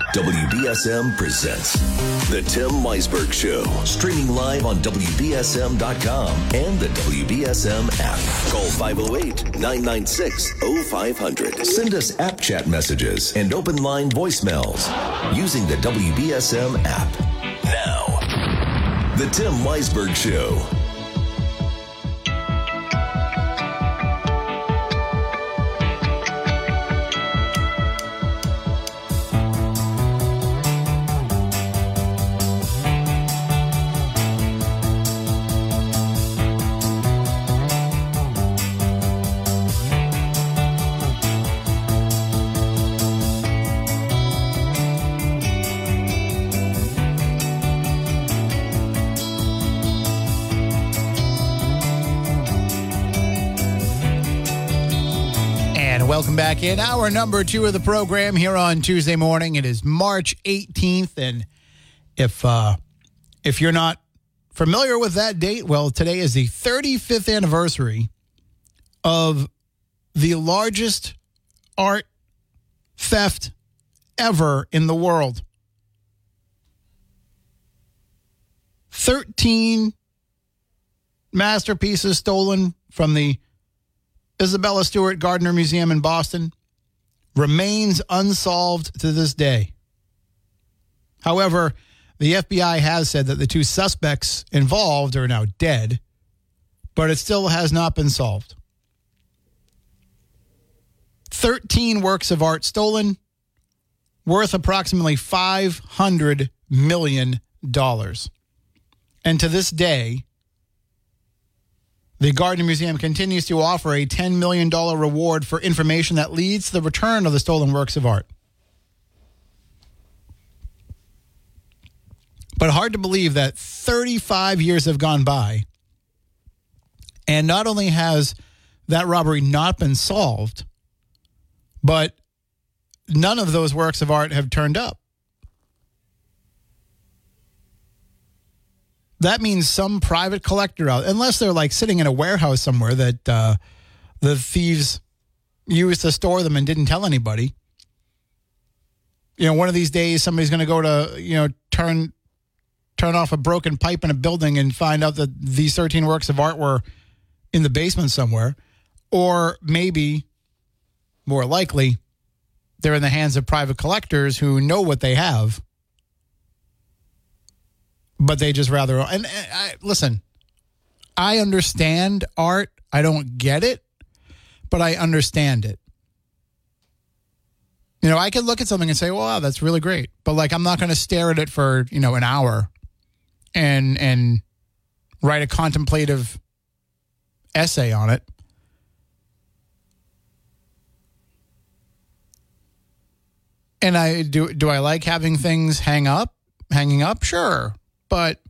WBSM presents The Tim Weisberg Show, streaming live on WBSM.com and the WBSM app. Call 508-996-0500. Send us app chat messages and open line voicemails using the WBSM app. Now, The Tim Weisberg Show. Welcome back in. Hour number 2 of the program here on Tuesday morning. It is March 18th, and if you're not familiar with that date, well, today is the 35th anniversary of the largest art theft ever in the world. 13 masterpieces stolen from the Isabella Stewart Gardner Museum in Boston remains unsolved to this day. However, the FBI has said that the 2 suspects involved are now dead, but it still has not been solved. 13 works of art stolen, worth approximately $500 million. And to this day, the Gardner Museum continues to offer a $10 million reward for information that leads to the return of the stolen works of art. But hard to believe that 35 years have gone by, and not only has that robbery not been solved, but none of those works of art have turned up. That means some private collector out, unless they're like sitting in a warehouse somewhere that the thieves used to store them and didn't tell anybody. You know, one of these days somebody's going to go to, turn off a broken pipe in a building and find out that these 13 works of art were in the basement somewhere. Or maybe, more likely, they're in the hands of private collectors who know what they have, but they just rather... And listen, I understand art. I don't get it, but I understand it. You know, I can look at something and say, wow, that's really great. But, like, I'm not going to stare at it for, an hour and write a contemplative essay on it. And I do I like having things hanging up? Sure. But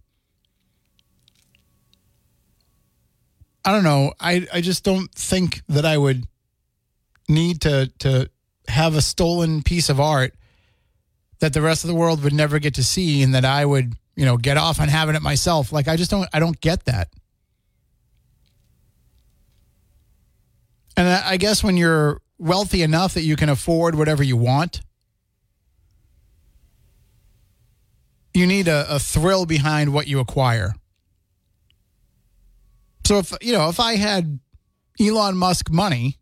I don't know. I just don't think that I would need to have a stolen piece of art that the rest of the world would never get to see, and that I would, get off on having it myself. Like, I don't get that. And I guess when you're wealthy enough that you can afford whatever you want, you need a thrill behind what you acquire. So if I had Elon Musk money,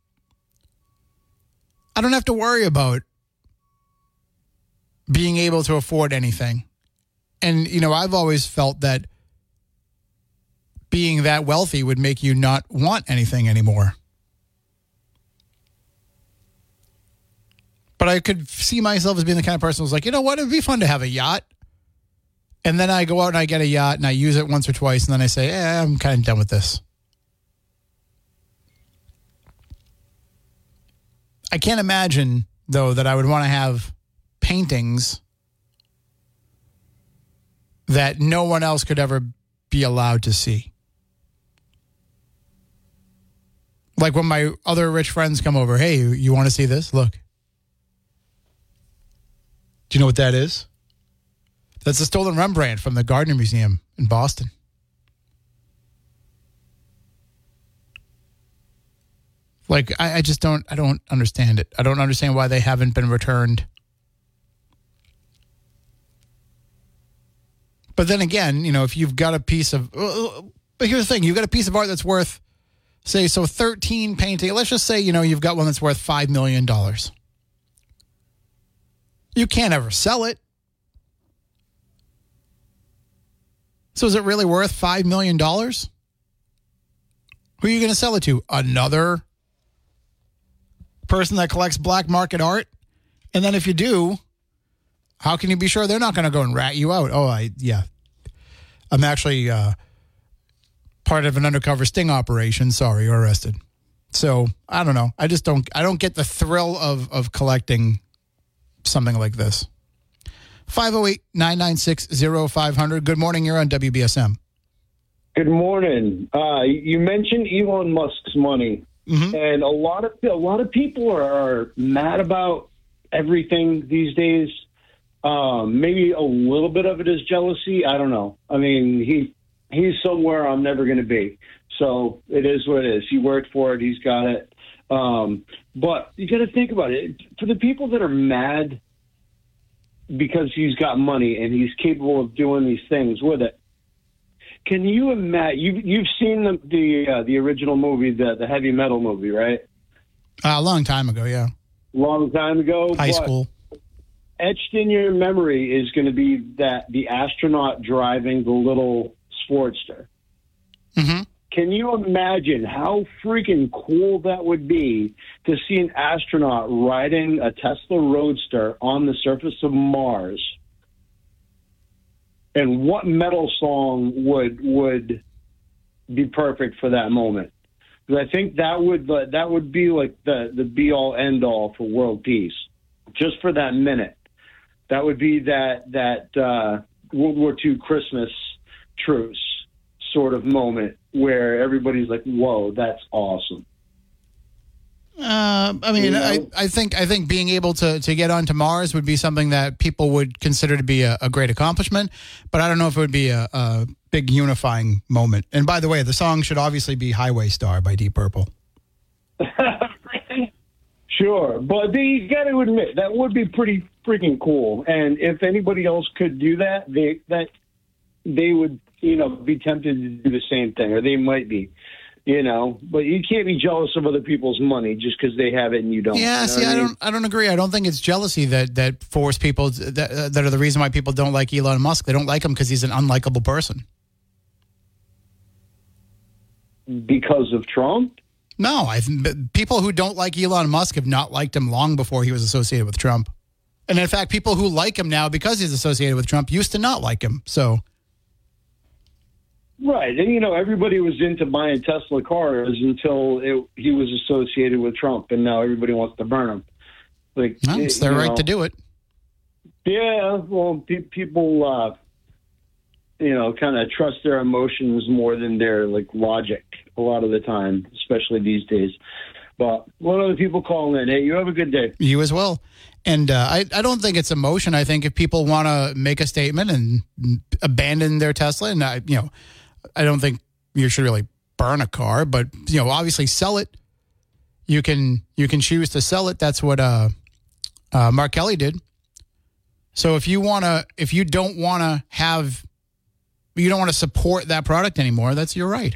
I don't have to worry about being able to afford anything. And, I've always felt that being that wealthy would make you not want anything anymore. But I could see myself as being the kind of person who's like, you know what, it'd be fun to have a yacht. And then I go out and I get a yacht and I use it once or twice, and then I say, I'm kind of done with this. I can't imagine, though, that I would want to have paintings that no one else could ever be allowed to see. Like when my other rich friends come over, hey, you want to see this? Look. Do you know what that is? That's a stolen Rembrandt from the Gardner Museum in Boston. Like, I don't understand it. I don't understand why they haven't been returned. But then again, if you've got a piece of, but here's the thing, you've got a piece of art that's worth, say, 13 painting. Let's just say, you've got one that's worth $5 million. You can't ever sell it. So is it really worth $5 million? Who are you going to sell it to? Another person that collects black market art? And then if you do, how can you be sure they're not going to go and rat you out? I'm actually part of an undercover sting operation. Sorry, you're arrested. So I don't know. I don't get the thrill of collecting something like this. 508-996-0500. Good morning. You're on WBSM. Good morning. You mentioned Elon Musk's money, and a lot of people are mad about everything these days. Maybe a little bit of it is jealousy. I don't know. I mean, he's somewhere I'm never going to be. So it is what it is. He worked for it. He's got it. But you got to think about it. For the people that are mad because he's got money and he's capable of doing these things with it, can you imagine? You've seen the original movie, the heavy metal movie, right? A long time ago, yeah. Long time ago. High school. Etched in your memory is going to be that the astronaut driving the little Sportster. Mm-hmm. Can you imagine how freaking cool that would be to see an astronaut riding a Tesla Roadster on the surface of Mars? And what metal song would be perfect for that moment? Because I think that would be like the be all end all for world peace, just for that minute. That would be that World War II Christmas truce sort of moment where everybody's like, "Whoa, that's awesome." I think being able to get onto Mars would be something that people would consider to be a great accomplishment, but I don't know if it would be a big unifying moment. And by the way, the song should obviously be Highway Star by Deep Purple. Sure, but you got to admit, that would be pretty freaking cool. And if anybody else could do that, they would, be tempted to do the same thing, or they might be. But you can't be jealous of other people's money just because they have it and you don't. Yeah, I don't agree. I don't think it's jealousy that force people that are the reason why people don't like Elon Musk. They don't like him because he's an unlikable person. Because of Trump? No, people who don't like Elon Musk have not liked him long before he was associated with Trump. And in fact, people who like him now because he's associated with Trump used to not like him. So. Right. And, everybody was into buying Tesla cars until he was associated with Trump, and now everybody wants to burn him. It's their right to do it. Yeah, well, people, kind of trust their emotions more than their, logic a lot of the time, especially these days. But one of the people calling in, hey, you have a good day. You as well. And I don't think it's emotion. I think if people want to make a statement and abandon their Tesla, and I don't think you should really burn a car, but obviously sell it. You can choose to sell it. That's what Mark Kelly did. So if you don't want to support that product anymore, that's your right.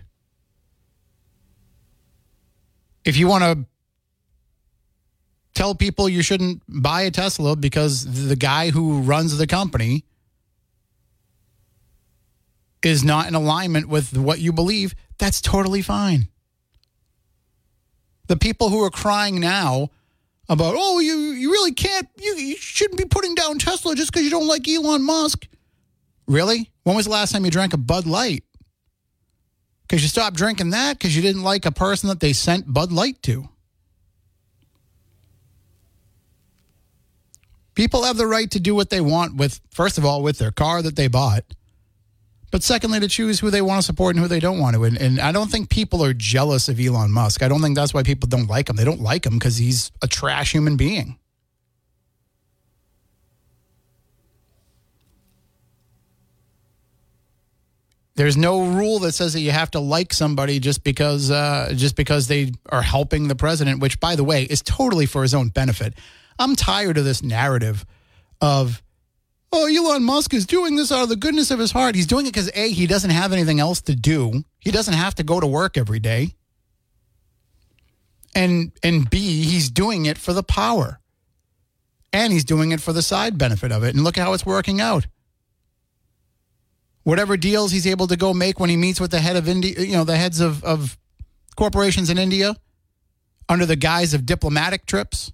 If you want to tell people you shouldn't buy a Tesla because the guy who runs the company is not in alignment with what you believe, that's totally fine. The people who are crying now about, you really can't, you shouldn't be putting down Tesla just because you don't like Elon Musk. Really? When was the last time you drank a Bud Light? Because you stopped drinking that because you didn't like a person that they sent Bud Light to. People have the right to do what they want with, first of all, with their car that they bought. But secondly, to choose who they want to support and who they don't want to. And I don't think people are jealous of Elon Musk. I don't think that's why people don't like him. They don't like him because he's a trash human being. There's no rule that says that you have to like somebody just because they are helping the president, which, by the way, is totally for his own benefit. I'm tired of this narrative of oh, Elon Musk is doing this out of the goodness of his heart. He's doing it because, A, he doesn't have anything else to do. He doesn't have to go to work every day. And B, he's doing it for the power. And he's doing it for the side benefit of it. And look at how it's working out. Whatever deals he's able to go make when he meets with the head of India, the heads of corporations in India under the guise of diplomatic trips.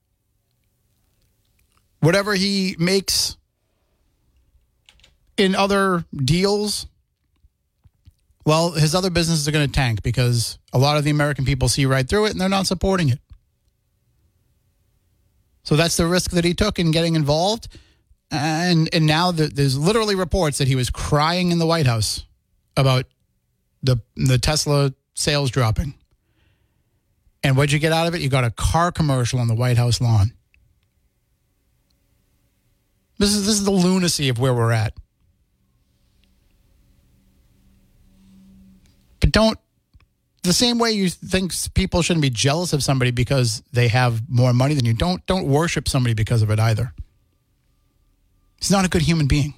Whatever he makes in other deals, well, his other businesses are going to tank because a lot of the American people see right through it and they're not supporting it. So that's the risk that he took in getting involved. And now there's literally reports that he was crying in the White House about the Tesla sales dropping. And what'd you get out of it? You got a car commercial on the White House lawn. This is the lunacy of where we're at. But the same way you think people shouldn't be jealous of somebody because they have more money than you, don't worship somebody because of it either. He's not a good human being.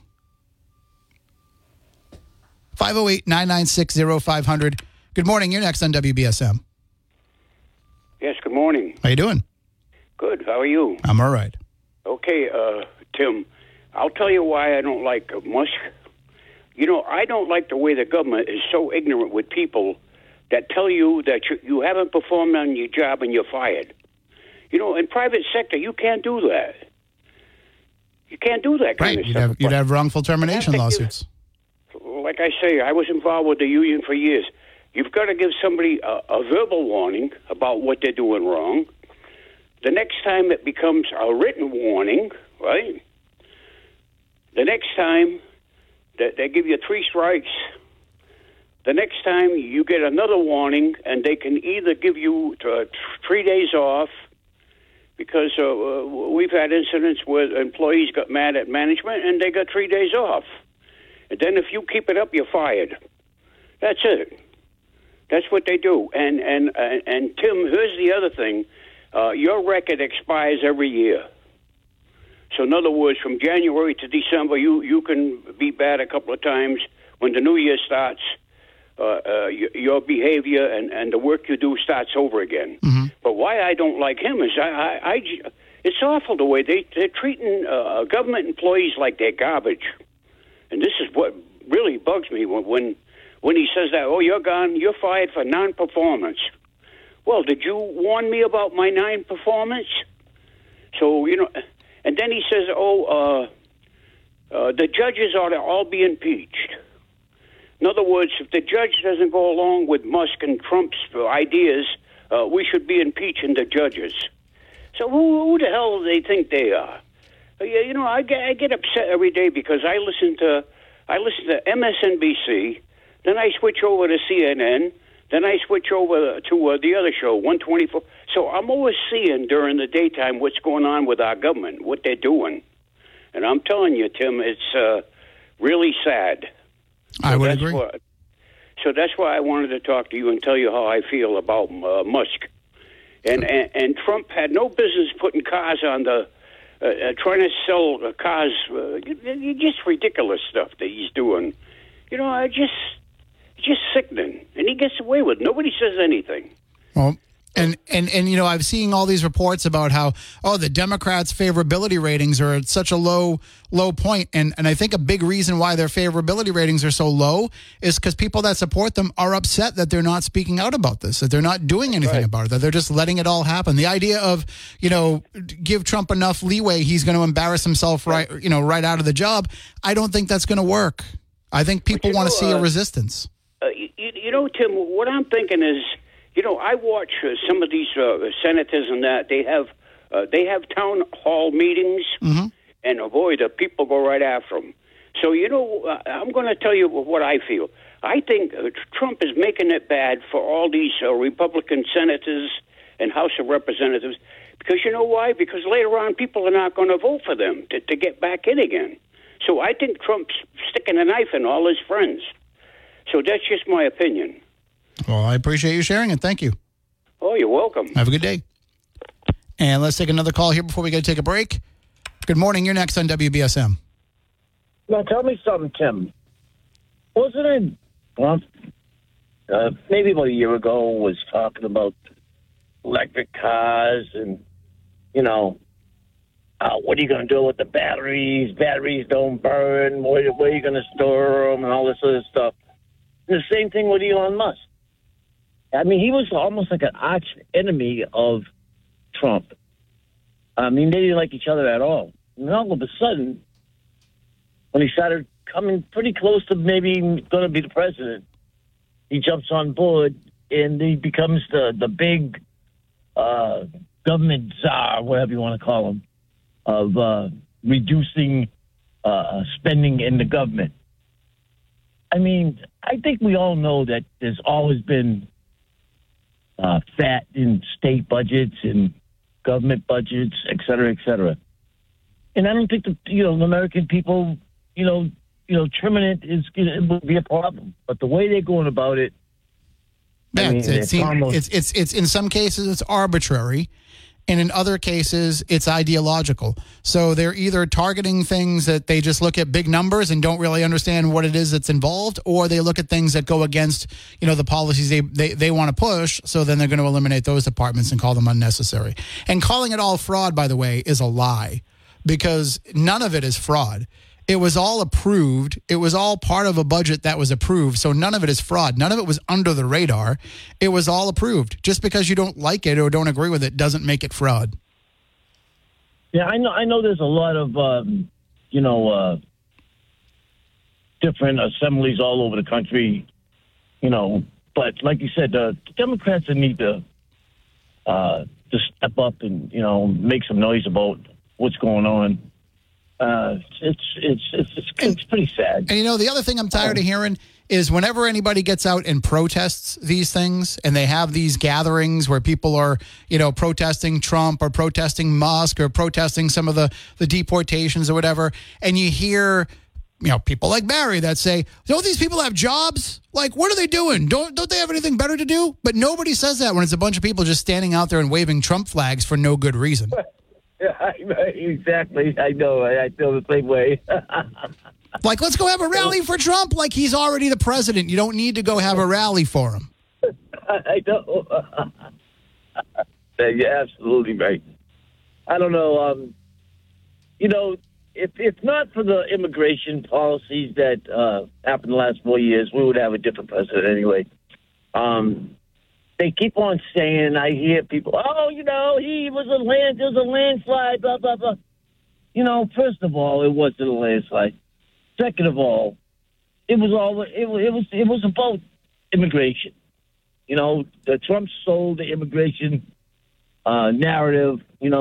508-996-0500. Good morning. You're next on WBSM. Yes, good morning. How you doing? Good. How are you? I'm all right. Okay, Tim, I'll tell you why I don't like Musk. I don't like the way the government is so ignorant with people that tell you that you haven't performed on your job and you're fired. In private sector, you can't do that. You can't do that kind of stuff. You'd have wrongful termination lawsuits. Like I say, I was involved with the union for years. You've got to give somebody a verbal warning about what they're doing wrong. The next time it becomes a written warning, right? The next time they give you 3 strikes. The next time you get another warning, and they can either give you 3 days off, because we've had incidents where employees got mad at management and they got 3 days off. And then if you keep it up, you're fired. That's it. That's what they do. And Tim, here's the other thing. Your record expires every year. So in other words, from January to December, you can be bad a couple of times. When the new year starts, your behavior and the work you do starts over again. Mm-hmm. But why I don't like him is it's awful the way they're treating government employees like they're garbage. And this is what really bugs me when he says that, oh, you're gone, you're fired for non-performance. Well, did you warn me about my non-performance? So, and then he says, the judges ought to all be impeached. In other words, if the judge doesn't go along with Musk and Trump's ideas, we should be impeaching the judges. So who the hell do they think they are? I get upset every day because I listen to MSNBC, then I switch over to CNN, then I switch over to the other show, 124. So I'm always seeing during the daytime what's going on with our government, what they're doing. And I'm telling you, Tim, it's really sad. I would agree. So that's why I wanted to talk to you and tell you how I feel about Musk. And Trump had no business putting cars on the, trying to sell cars, just ridiculous stuff that he's doing. Just sickening. And he gets away with it. Nobody says anything. Well, and I've seen all these reports about how, the Democrats' favorability ratings are at such a low point. And I think a big reason why their favorability ratings are so low is because people that support them are upset that they're not speaking out about this, that they're not doing anything about it, that they're just letting it all happen. The idea of, give Trump enough leeway, he's going to embarrass himself right out of the job. I don't think that's going to work. I think people want to see a resistance. Tim, what I'm thinking is, I watch some of these senators and that they have town hall meetings, mm-hmm. and boy, the people go right after them. So I'm going to tell you what I feel. I think Trump is making it bad for all these Republican senators and House of Representatives because you know why? Because later on, people are not going to vote for them to get back in again. So I think Trump's sticking a knife in all his friends. So that's just my opinion. Well, I appreciate you sharing it. Thank you. Oh, you're welcome. Have a good day. And let's take another call here before we got to take a break. Good morning. You're next on WBSM. Now, tell me something, Tim. Wasn't it Trump, maybe about a year ago, was talking about electric cars and, what are you going to do with the batteries? Batteries don't burn. Where are you going to store them and all this other stuff? And the same thing with Elon Musk. I mean, he was almost like an arch enemy of Trump. I mean, they didn't like each other at all. And all of a sudden, when he started coming pretty close to maybe going to be the president, he jumps on board and he becomes the big government czar, whatever you want to call him, of reducing spending in the government. I mean, I think we all know that there's always been fat in state budgets and government budgets, et cetera, et cetera. And I don't think the American people, trimming it would be a problem. But the way they're going about it, yeah, it's in some cases it's arbitrary, and in other cases it's ideological. So they're either targeting things that they just look at big numbers and don't really understand what it is that's involved, or they look at things that go against the policies they want to push. So then they're going to eliminate those departments and call them unnecessary. And calling it all fraud, by the way, is a lie, because none of it is fraud. It was all approved. It was all part of a budget that was approved. So none of it is fraud. None of it was under the radar. It was all approved. Just because you don't like it or don't agree with it doesn't make it fraud. Yeah, I know there's a lot of, different assemblies all over the country, but like you said, the Democrats need to step up and, make some noise about what's going on. It's pretty sad. And the other thing I'm tired of hearing is whenever anybody gets out and protests these things, and they have these gatherings where people are, protesting Trump or protesting Musk or protesting some of the deportations or whatever, and you hear, people like Barry that say, don't these people have jobs? Like, what are they doing? Don't they have anything better to do? But nobody says that when it's a bunch of people just standing out there and waving Trump flags for no good reason. Yeah, exactly. I know. I feel the same way. Like, let's go have a rally for Trump. Like, he's already the president. You don't need to go have a rally for him. I know. You're absolutely right. I don't know. If not for the immigration policies that happened the last 4 years, we would have a different president anyway. They keep on saying, I hear people, there was a landslide, blah, blah, blah. First of all, it wasn't a landslide. Second of all, it was about immigration. Trump sold the immigration narrative,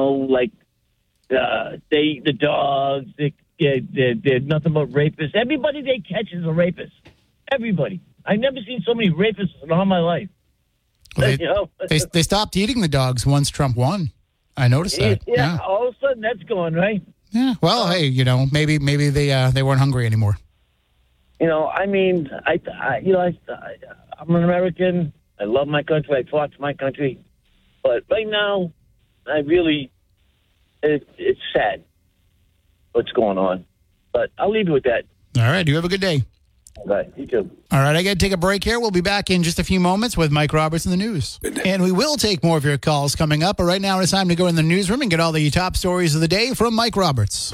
the dogs, they're nothing but rapists. Everybody they catch is a rapist. Everybody. I've never seen so many rapists in all my life. Well, they stopped eating the dogs once Trump won. I noticed that. Yeah, all of a sudden that's gone, right? Yeah. Well, hey, maybe they weren't hungry anymore. I'm an American. I love my country. I fought for my country. But right now, it's sad what's going on. But I'll leave you with that. All right. You have a good day. Right, you too. All right, I got to take a break here. We'll be back in just a few moments with Mike Roberts in the news. And we will take more of your calls coming up. But right now, it's time to go in the newsroom and get all the top stories of the day from Mike Roberts.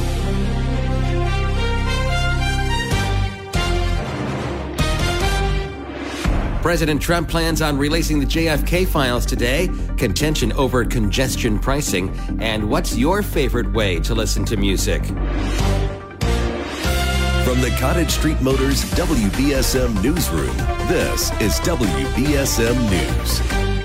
President Trump plans on releasing the JFK files today, contention over congestion pricing, and what's your favorite way to listen to music? From the Cottage Street Motors WBSM Newsroom, this is WBSM News.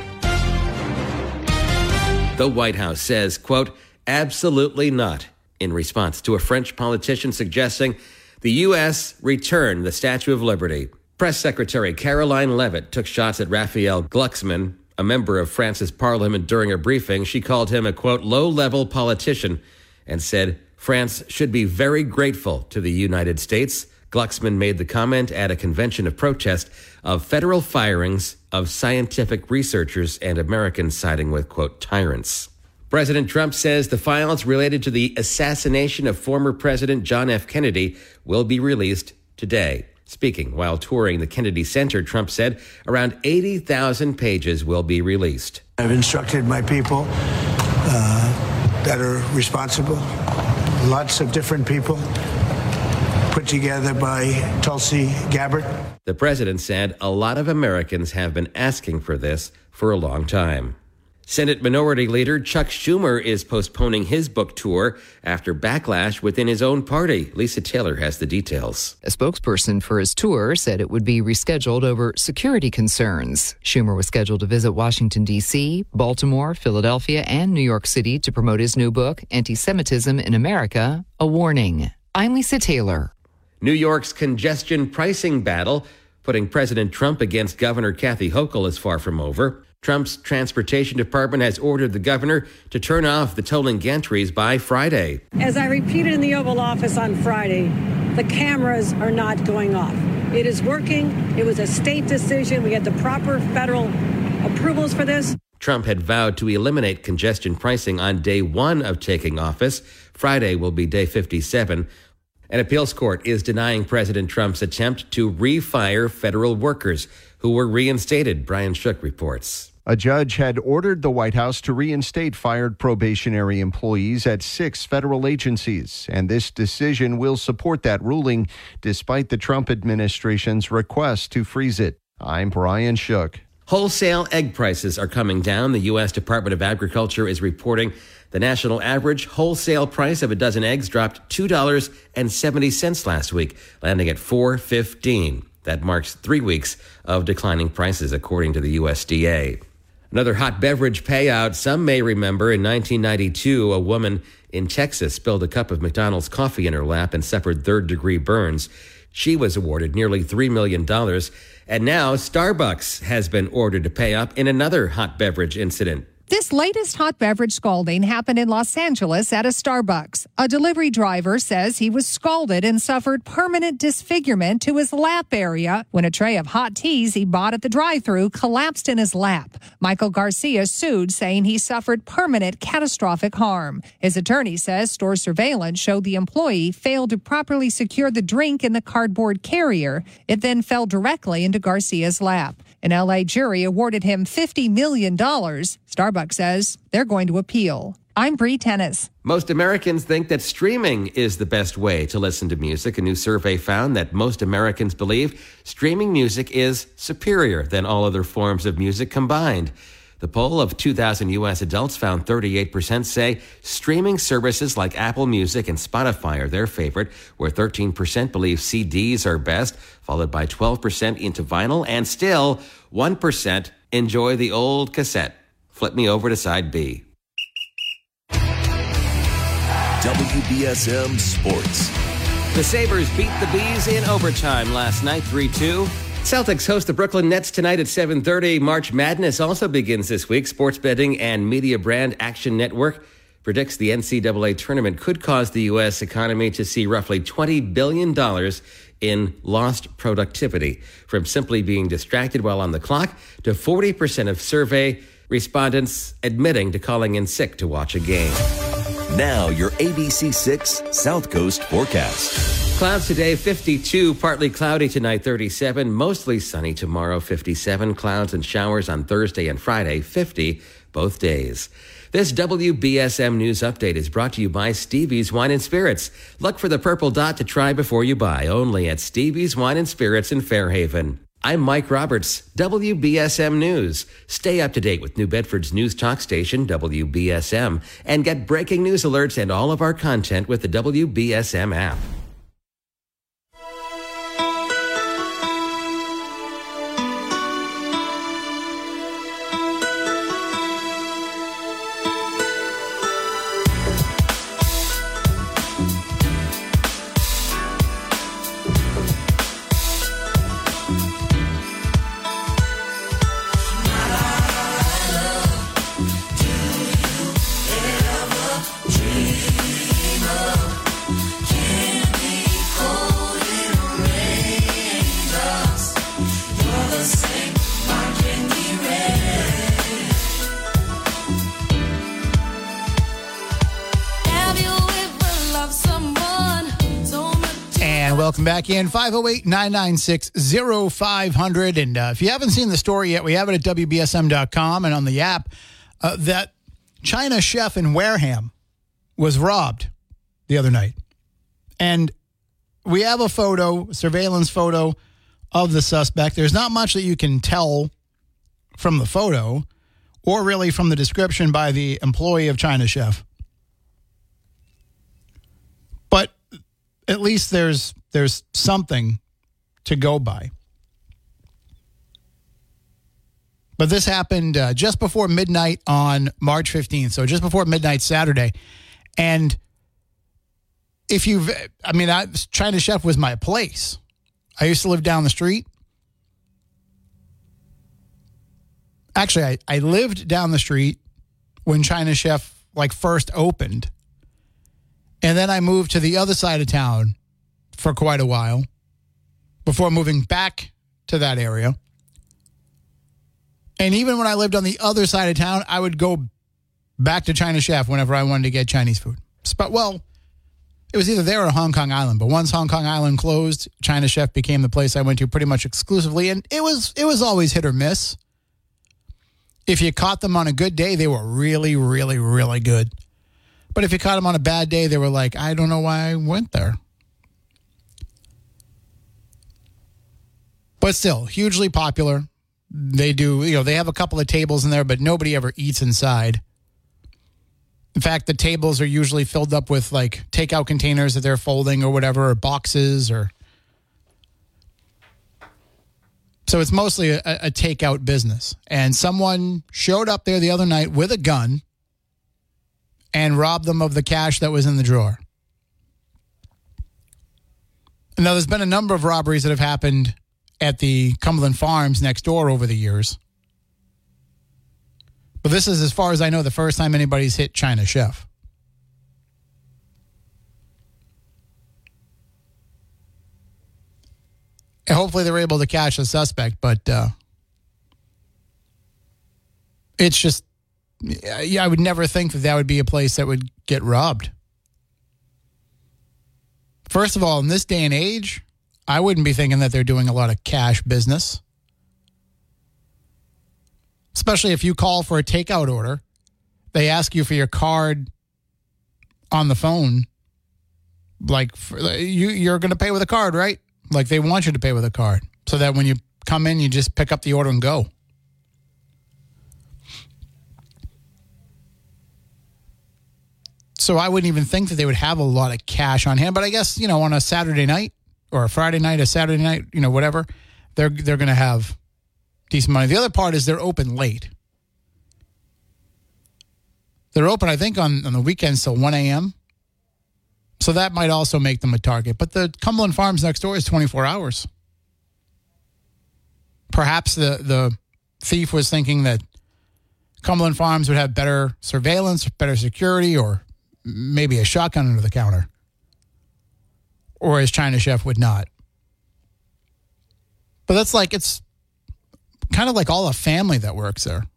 The White House says, quote, absolutely not, in response to a French politician suggesting the U.S. return the Statue of Liberty. Press Secretary Caroline Leavitt took shots at Raphael Glucksmann, a member of France's parliament, during a briefing. She called him a, quote, low-level politician and said France should be very grateful to the United States. Glucksmann made the comment at a convention of protest of federal firings of scientific researchers and Americans siding with, quote, tyrants. President Trump says the files related to the assassination of former President John F. Kennedy will be released today. Speaking while touring the Kennedy Center, Trump said around 80,000 pages will be released. I've instructed my people that are responsible, lots of different people, put together by Tulsi Gabbard. The president said a lot of Americans have been asking for this for a long time. Senate Minority Leader Chuck Schumer is postponing his book tour after backlash within his own party. Lisa Taylor has the details. A spokesperson for his tour said it would be rescheduled over security concerns. Schumer was scheduled to visit Washington, D.C., Baltimore, Philadelphia, and New York City to promote his new book, Anti-Semitism in America, A Warning. I'm Lisa Taylor. New York's congestion pricing battle, putting President Trump against Governor Kathy Hochul, is far from over. Trump's transportation department has ordered the governor to turn off the tolling gantries by Friday. As I repeated in the Oval Office on Friday, the cameras are not going off. It is working. It was a state decision. We had the proper federal approvals for this. Trump had vowed to eliminate congestion pricing on day 1 of taking office. Friday will be day 57. An appeals court is denying President Trump's attempt to refire federal workers who were reinstated, Brian Shook reports. A judge had ordered the White House to reinstate fired probationary employees at 6 federal agencies, and this decision will support that ruling despite the Trump administration's request to freeze it. I'm Brian Shook. Wholesale egg prices are coming down. The U.S. Department of Agriculture is reporting the national average wholesale price of a dozen eggs dropped $2.70 last week, landing at $4.15. That marks 3 weeks of declining prices, according to the USDA. Another hot beverage payout. Some may remember in 1992, a woman in Texas spilled a cup of McDonald's coffee in her lap and suffered third-degree burns. She was awarded nearly $3 million. And now Starbucks has been ordered to pay up in another hot beverage incident. This latest hot beverage scalding happened in Los Angeles at a Starbucks. A delivery driver says he was scalded and suffered permanent disfigurement to his lap area when a tray of hot teas he bought at the drive-thru collapsed in his lap. Michael Garcia sued, saying he suffered permanent catastrophic harm. His attorney says store surveillance showed the employee failed to properly secure the drink in the cardboard carrier. It then fell directly into Garcia's lap. An L.A. jury awarded him $50 million. Starbucks says they're going to appeal. I'm Bree Tennis. Most Americans think that streaming is the best way to listen to music. A new survey found that most Americans believe streaming music is superior than all other forms of music combined. The poll of 2,000 U.S. adults found 38% say streaming services like Apple Music and Spotify are their favorite, where 13% believe CDs are best, followed by 12% into vinyl, and still 1% enjoy the old cassette. Flip me over to side B. WBSM Sports. The Sabres beat the Bees in overtime last night, 3-2. Celtics host the Brooklyn Nets tonight at 7:30. March Madness also begins this week. Sports betting and media brand Action Network predicts the NCAA tournament could cause the U.S. economy to see roughly $20 billion in lost productivity, from simply being distracted while on the clock to 40% of survey respondents admitting to calling in sick to watch a game. Now your ABC6 South Coast forecast. Clouds today, 52, partly cloudy tonight, 37, mostly sunny tomorrow, 57, clouds and showers on Thursday and Friday, 50, both days. This WBSM News Update is brought to you by Stevie's Wine and Spirits. Look for the purple dot to try before you buy, only at Stevie's Wine and Spirits in Fairhaven. I'm Mike Roberts, WBSM News. Stay up to date with New Bedford's news talk station, WBSM, and get breaking news alerts and all of our content with the WBSM app. Dream of, can And welcome back in, 508-996-0500. And if you haven't seen the story yet, we have it at WBSM.com and on the app. That China chef in Wareham was robbed the other night. And we have a photo, surveillance photo of the suspect. There's not much that you can tell from the photo or really from the description by the employee of China Chef. But at least there's something to go by. But this happened just before midnight on March 15th, so just before midnight Saturday. And China Chef was my place. I used to live down the street. Actually, I lived down the street when China Chef first opened. And then I moved to the other side of town for quite a while before moving back to that area. And even when I lived on the other side of town, I would go back to China Chef whenever I wanted to get Chinese food. But, well, it was either there or Hong Kong Island. But once Hong Kong Island closed, China Chef became the place I went to pretty much exclusively. And it was always hit or miss. If you caught them on a good day, they were really, really, really good. But if you caught them on a bad day, they were like, I don't know why I went there. But still, hugely popular. They do, they have a couple of tables in there, but nobody ever eats inside. In fact, the tables are usually filled up with takeout containers that they're folding or whatever, or boxes or. So it's mostly a takeout business. And someone showed up there the other night with a gun and robbed them of the cash that was in the drawer. Now, there's been a number of robberies that have happened at the Cumberland Farms next door over the years. But this is, as far as I know, the first time anybody's hit China Chef. And hopefully they're able to catch the suspect, but it's just, I would never think that would be a place that would get robbed. First of all, in this day and age, I wouldn't be thinking that they're doing a lot of cash business. Especially if you call for a takeout order, they ask you for your card on the phone. You're going to pay with a card, right? They want you to pay with a card so that when you come in, you just pick up the order and go. So I wouldn't even think that they would have a lot of cash on hand. But I guess, on a Saturday night or a Friday night, a Saturday night, whatever, they're going to have decent money. The other part is they're open late. They're open, I think, on the weekends till 1 a.m., so that might also make them a target. But the Cumberland Farms next door is 24 hours. Perhaps the thief was thinking that Cumberland Farms would have better surveillance, better security, or maybe a shotgun under the counter. Or his China Chef would not. But that's it's kind of like all a family that works there.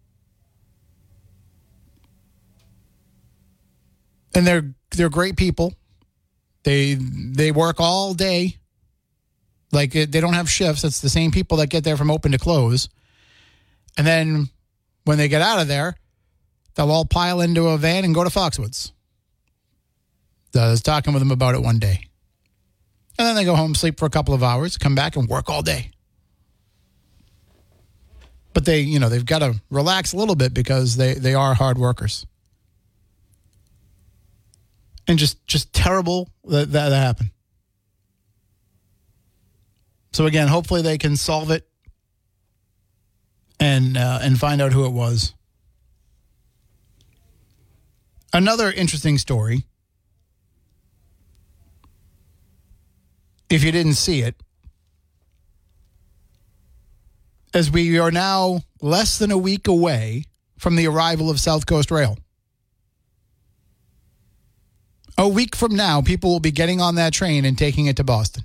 And they're great people. They work all day. They don't have shifts. It's the same people that get there from open to close. And then when they get out of there, they'll all pile into a van and go to Foxwoods. I was talking with them about it one day. And then they go home, sleep for a couple of hours, come back and work all day. But they've got to relax a little bit because they are hard workers. And just terrible that happened. So again, hopefully they can solve it and find out who it was. Another interesting story, if you didn't see it, as we are now less than a week away from the arrival of South Coast Rail. A week from now, people will be getting on that train and taking it to Boston.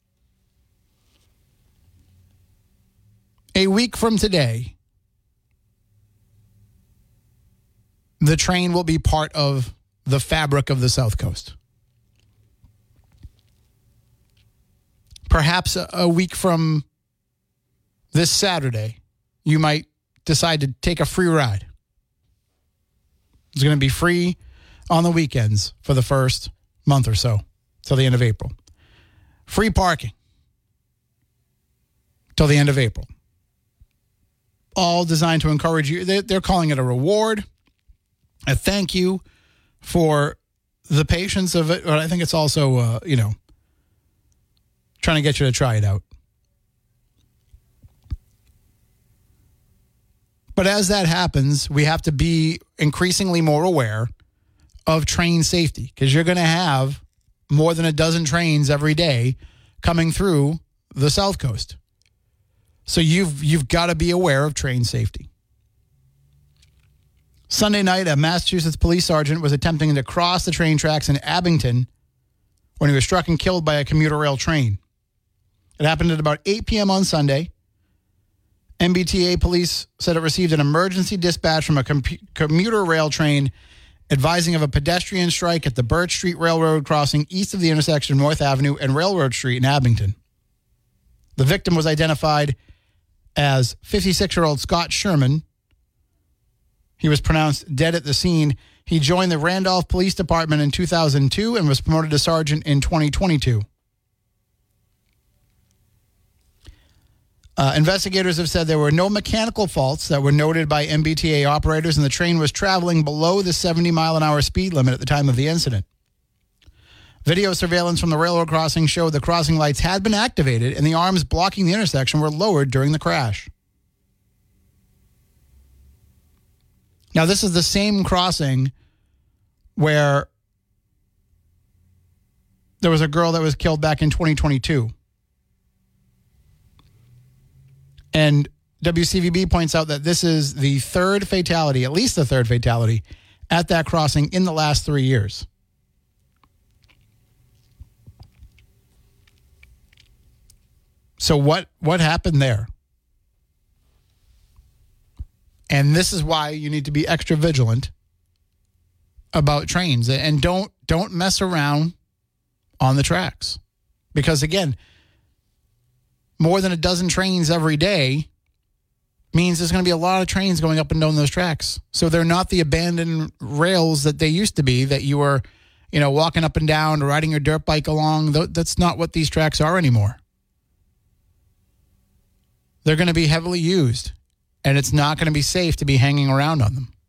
A week from today, the train will be part of the fabric of the South Coast. perhaps a week from this Saturday, you might decide to take a free ride. It's going to be free on the weekends for the first month or so, till the end of April. Free parking till the end of April. All designed to encourage you. They're calling it a reward, a thank you for the patience of it. But I think it's also, trying to get you to try it out. But as that happens, we have to be increasingly more aware of train safety, because you're going to have more than a dozen trains every day coming through the South Coast. So you've got to be aware of train safety. Sunday night, a Massachusetts police sergeant was attempting to cross the train tracks in Abington when he was struck and killed by a commuter rail train. It happened at about 8 p.m. on Sunday. MBTA police said it received an emergency dispatch from a commuter rail train advising of a pedestrian strike at the Birch Street Railroad crossing east of the intersection of North Avenue and Railroad Street in Abington. The victim was identified as 56-year-old Scott Sherman. He was pronounced dead at the scene. He joined the Randolph Police Department in 2002 and was promoted to sergeant in 2022. Investigators have said there were no mechanical faults that were noted by MBTA operators, and the train was traveling below the 70-mile-an-hour speed limit at the time of the incident. Video surveillance from the railroad crossing showed the crossing lights had been activated and the arms blocking the intersection were lowered during the crash. Now, this is the same crossing where there was a girl that was killed back in 2022. And WCVB points out that this is the third fatality, at least the third fatality, at that crossing in the last 3 years. So what happened there? And this is why you need to be extra vigilant about trains, and don't mess around on the tracks. Because again, more than a dozen trains every day means there's going to be a lot of trains going up and down those tracks. So they're not the abandoned rails that they used to be, that you were, walking up and down or riding your dirt bike along. That's not what these tracks are anymore. They're going to be heavily used, and it's not going to be safe to be hanging around on them.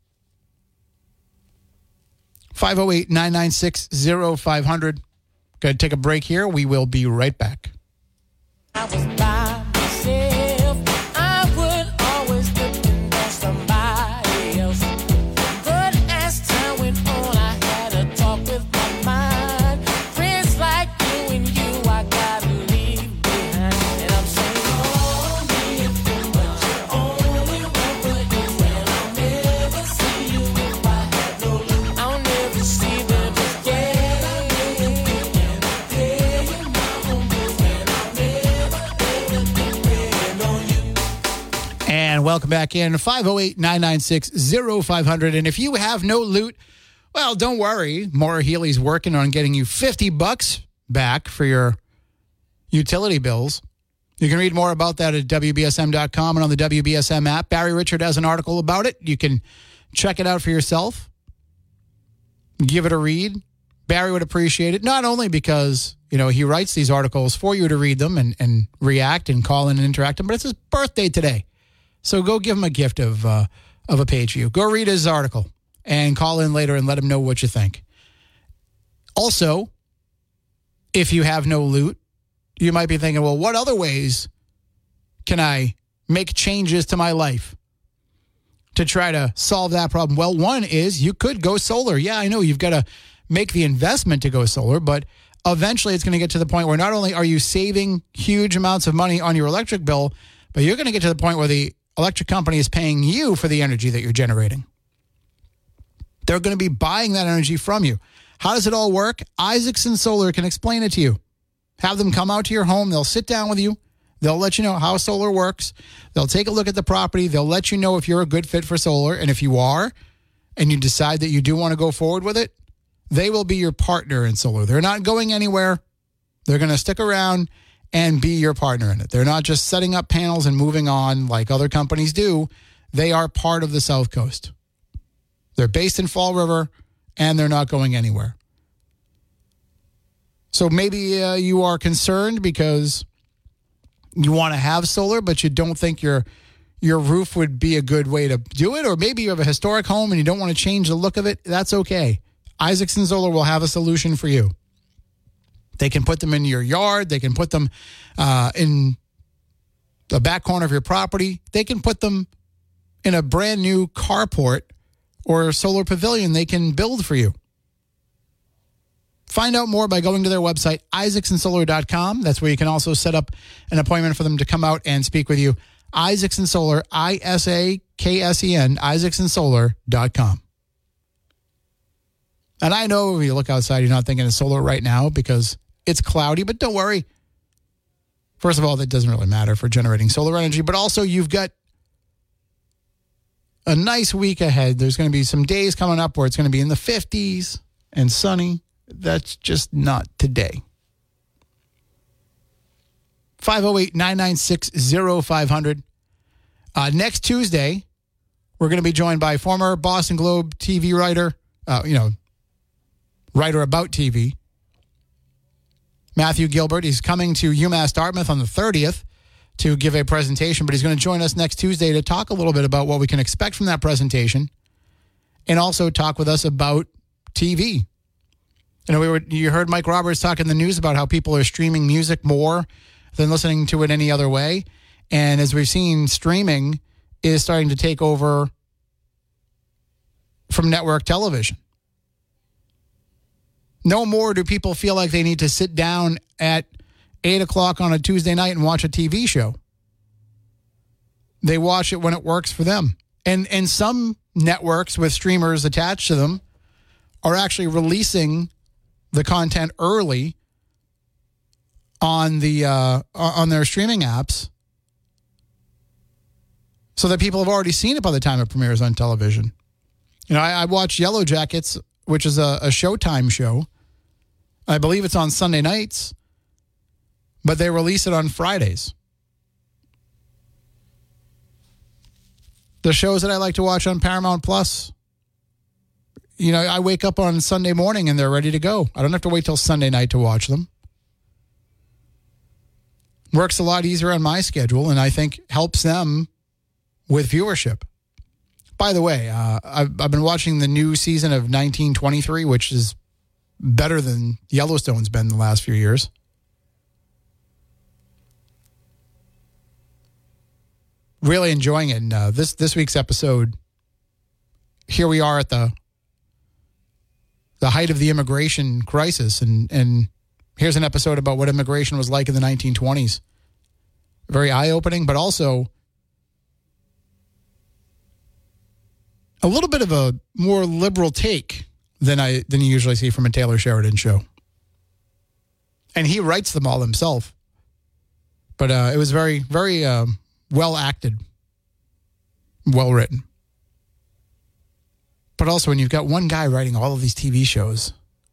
508-996-0500. Going to take a break here. We will be right back. I was by myself. I would always depend on somebody else. But as time went on, I had a talk with my mind. Friends like you and you, I gotta leave behind. And I'm saying, only if you, but you're only one for you. And I'll never see you if I had no loot. I'll never see them again. And I'll tell you my own blues, and I'll never depend on you. And welcome back in, 508-996-0500. And if you have no loot, well, don't worry. Maura Healy's working on getting you $50 back for your utility bills. You can read more about that at WBSM.com and on the WBSM app. Barry Richard has an article about it. You can check it out for yourself. Give it a read. Barry would appreciate it, not only because, he writes these articles for you to read them and react and call in and interact them, but it's his birthday today. So go give him a gift of a page for you. Go read his article and call in later and let him know what you think. Also, if you have no loot, you might be thinking, well, what other ways can I make changes to my life to try to solve that problem? Well, one is you could go solar. Yeah, I know you've got to make the investment to go solar, but eventually it's going to get to the point where not only are you saving huge amounts of money on your electric bill, but you're going to get to the point where the electric company is paying you for the energy that you're generating. They're going to be buying that energy from you. How does it all work? Isaacson Solar can explain it to you. Have them come out to your home. They'll sit down with you. They'll let you know how solar works. They'll take a look at the property. They'll let you know if you're a good fit for solar. And if you are, and you decide that you do want to go forward with it, they will be your partner in solar. They're not going anywhere. They're going to stick around and be your partner in it. They're not just setting up panels and moving on like other companies do. They are part of the South Coast. They're based in Fall River, and they're not going anywhere. So maybe you are concerned because you want to have solar, but you don't think your roof would be a good way to do it. Or maybe you have a historic home and you don't want to change the look of it. That's okay. Isaacson Solar will have a solution for you. They can put them in your yard. They can put them in the back corner of your property. They can put them in a brand new carport or solar pavilion they can build for you. Find out more by going to their website, isaacsonsolar.com. That's where you can also set up an appointment for them to come out and speak with you. Isaacson Solar, ISAKSEN, isaacsonsolar.com. And I know if you look outside, you're not thinking of solar right now because it's cloudy, but don't worry. First of all, that doesn't really matter for generating solar energy, but also you've got a nice week ahead. There's going to be some days coming up where it's going to be in the 50s and sunny. That's just not today. 508-996-0500. Next Tuesday, we're going to be joined by former Boston Globe TV writer, writer about TV, Matthew Gilbert. He's coming to UMass Dartmouth on the 30th to give a presentation, but he's going to join us next Tuesday to talk a little bit about what we can expect from that presentation and also talk with us about TV. You heard Mike Roberts talk in the news about how people are streaming music more than listening to it any other way. And as we've seen, streaming is starting to take over from network television. No more do people feel like they need to sit down at 8 o'clock on a Tuesday night and watch a TV show. They watch it when it works for them. And some networks with streamers attached to them are actually releasing the content early on their streaming apps so that people have already seen it by the time it premieres on television. I watched Yellow Jackets, which is a Showtime show. I believe it's on Sunday nights, but they release it on Fridays. The shows that I like to watch on Paramount Plus, I wake up on Sunday morning and they're ready to go. I don't have to wait till Sunday night to watch them. Works a lot easier on my schedule and I think helps them with viewership. By the way, I've been watching the new season of 1923, which is better than Yellowstone's been the last few years. Really enjoying it. And this week's episode, here we are at the height of the immigration crisis. And here's an episode about what immigration was like in the 1920s. Very eye-opening, but also a little bit of a more liberal take than you usually see from a Taylor Sheridan show. And he writes them all himself. But it was very, very well acted, well written. But also when you've got one guy writing all of these TV shows,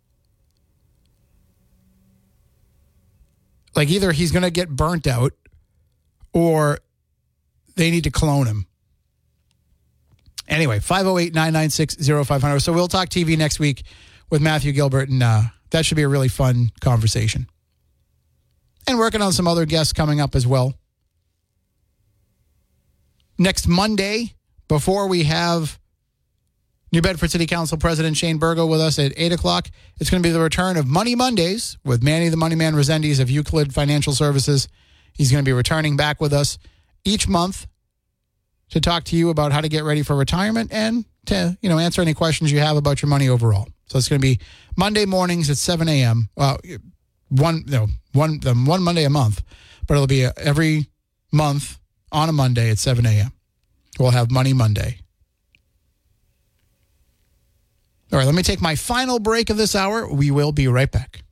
like either he's going to get burnt out or they need to clone him. Anyway, 508-996-0500. So we'll talk TV next week with Matthew Gilbert, and that should be a really fun conversation. And working on some other guests coming up as well. Next Monday, before we have New Bedford City Council President Shane Burgo with us at 8 o'clock, it's going to be the return of Money Mondays with Manny the Money Man Resendiz of Euclid Financial Services. He's going to be returning back with us each month to talk to you about how to get ready for retirement and to, answer any questions you have about your money overall. So it's going to be Monday mornings at 7 a.m. One Monday a month, but it'll be every month on a Monday at 7 a.m. We'll have Money Monday. All right, let me take my final break of this hour. We will be right back.